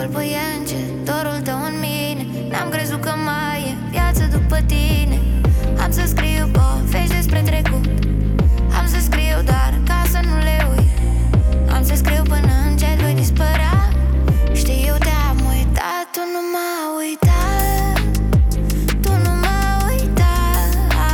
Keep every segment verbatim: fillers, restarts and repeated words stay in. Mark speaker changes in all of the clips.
Speaker 1: scâlpâience dorul tău în mine. N-am crezut că mai e viață după tine. Am să scriu povești despre trecut, am să scriu doar ca să nu le uit. Am să scriu până încet voi dispărea. Știu, te-am uitat, tu nu m-ai uitat. Tu nu m-ai uitat.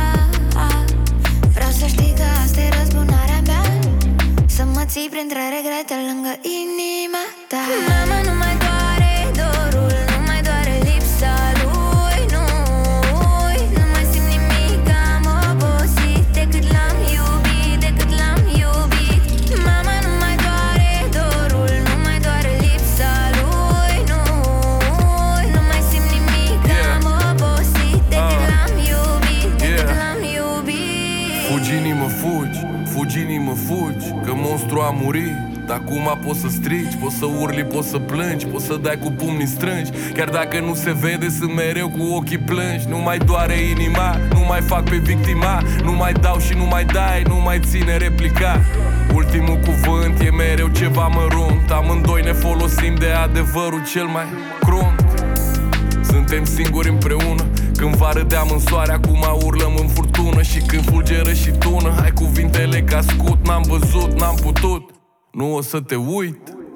Speaker 1: Vreau să știi că asta e răzbunarea mea, să mă ții printre regrete lângă inima ta. Mama, nu mai doare dorul, nu mai doare lipsa lui, nu. Nu mai simt nimic, am obosit de cât l-am iubit, de cât l-am iubit. Mama, nu mai doare dorul, nu mai doare lipsa lui, nu. Nu mai simt nimic, am obosit de cât l-am iubit, de cât l-am iubit.
Speaker 2: Fugi, inimă, fugi, fugi, inimă, fugi, că monstru a murit. Dar acum poți să strici, poți să urli, poți să plângi, poți să dai cu pumnii strângi. Chiar dacă nu se vede, sunt mereu cu ochii plângi. Nu mai doare inima, nu mai fac pe victima. Nu mai dau și nu mai dai, nu mai ține replica. Ultimul cuvânt e mereu ceva mărunt. Amândoi ne folosim de adevărul cel mai crunt. Suntem singuri împreună, când va râdeam în soare, acum urlăm în furtună. Și când fulgeră și tună, hai cuvintele ca scut. N-am văzut, n-am putut, nu o să te uit.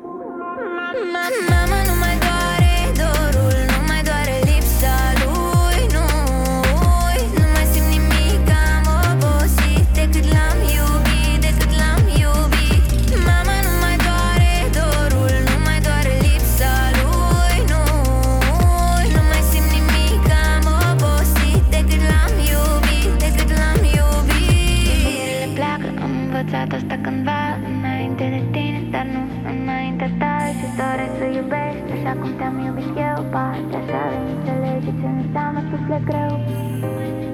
Speaker 1: Mama, nu mai doare dorul, nu mai doare lipsa lui, nu. Nu mai simt nimic, am obosit de cât l-am iubit, de cât l-am iubit. Mama, nu mai doare dorul, nu mai doare lipsa lui, nu. Nu mai simt nimic, am obosit de cât l-am iubit, de cât l-am iubit. Ele pleacă, am învățat asta cândva înainte de tine, dar nu înaintea ta. Și-ți doresc să iubești așa cum te-am iubit eu. Poate așa vei înțelege ce înseamnă suflet greu.